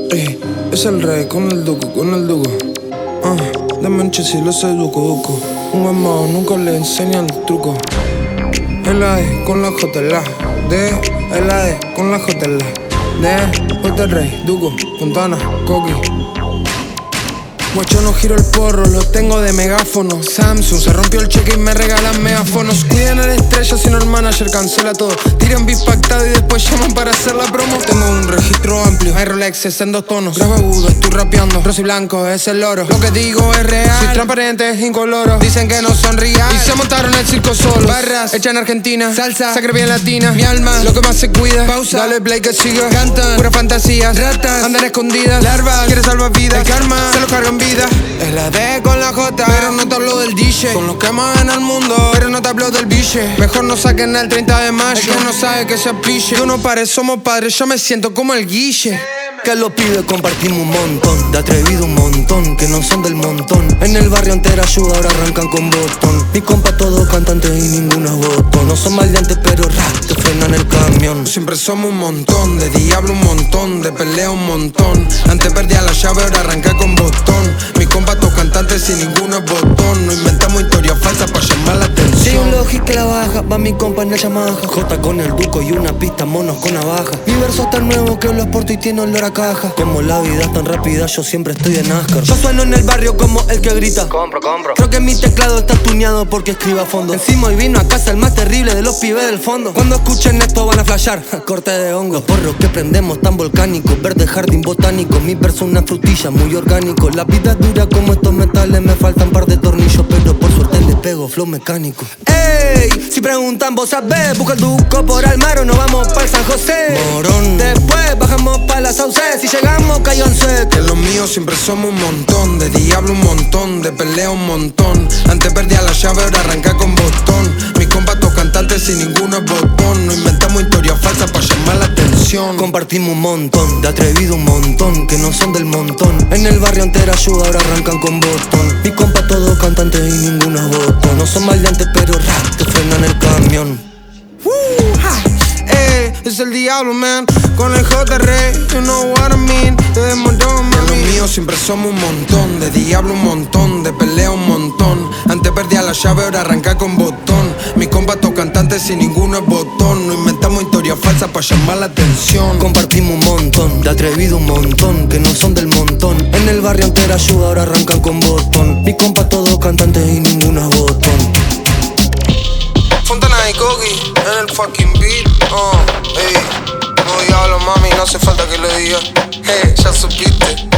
Ey, es el rey con el duco, con el duco. De mancha si lo seduco, duco. Un amado nunca le enseña el truco. El AE con la J, la D. El AE con la J, la D. Puerto Rey, Duco, Fontana, Coqui. Guacho no giro el porro, lo tengo de megáfono. Samsung, se rompió el cheque y me regalan megáfonos. Cuidan a la estrella, sino el manager cancela todo. Tiran beat pactado y después llaman para hacer la promo. Tengo un registro amplio, hay Rolexes en 2 tonos. Graba agudo, estoy rapeando, rosa y blanco es el oro. Lo que digo es real, soy transparente, incoloro. Dicen que no son real y se montaron el circo solos. Barras, hecha en Argentina, salsa, sangre bien latina. Mi alma, lo que más se cuida, pausa, dale play que siga. Cantan, pura fantasía, ratas, andan escondidas. Larvas, quiere salvar vidas, el karma, se lo cargan vida. Es la D con la J, pero no te hablo del DJ. Con los que mueven al mundo, pero no te hablo del billete. Mejor no saquen el 30 de mayo, el que no sabe que se piche. Yo no pare, somos padres, yo me siento como el Guille. Que los pibes compartimos un montón, de atrevido un montón, que no son del montón. En el barrio entera ayuda, ahora arrancan con botón. Mi compa todos cantantes y ninguno es botón. No son maleantes pero te frenan el camión. Siempre somos un montón, de diablo un montón, de pelea un montón. Antes perdía la llave, ahora arranca con botón. Mi compa todos cantantes y ninguno es botón. No inventamos historias falsas para llamar la atención. Si un Logic que la baja, va mi compa en la Yamaha. J con el Duco y una pista, monos con navaja. Mi verso es tan nuevo que lo exporto y tiene olor a caja. Como la vida es tan rápida, yo siempre estoy en NASCAR. Yo sueno en el barrio como el que grita compro. Creo que mi teclado está tuneado porque escribo a fondo. Encima hoy vino a casa el más terrible de los pibes del fondo. Cuando escuchen esto van a flashear, corte de hongo. Los porros que prendemos tan volcánicos, verde jardín botánico. Mi verso una frutilla muy orgánico. La vida es dura como estos metales, me faltan un par de tornillos, pero por suerte le pego flow mecánico. Ey, si preguntan vos sabés, busca el Duco por Almaro, nos vamos para San José. Morón. Después bajamos para la Sauce, si llegamos cáyanse. Que los míos siempre somos un montón, de diablo un montón, de pelea un montón. Antes perdía la llave, ahora arranca con botón. Mis compas todos cantantes y ninguno es botón. No inventamos historias falsas para llamar la atención. Compartimos un montón, de atrevido un montón, que no son del montón. En el barrio entera ayuda, ahora arrancan con botón. Mi compa todos cantantes y ninguno es botón. No son maleantes pero te frenan el camión. Es el diablo, man, con el J-Rey, you know what I mean. Te montón, mami. Que los míos siempre somos un montón, de diablo un montón, de pelea un montón. Antes perdía la llave, ahora arranca con botón. Mis compas todos cantantes y ninguno es botón. No inventamos historias falsas para llamar la atención. Compartimos un montón, de atrevido un montón, que no son del montón. En el barrio entera ayuda, ahora arrancan con botón. Mis compas todos cantantes y ninguno es botón. Fontana y Coqui en el fucking beat. Ey, no diablo, mami, no hace falta que lo diga. Hey, ya supiste.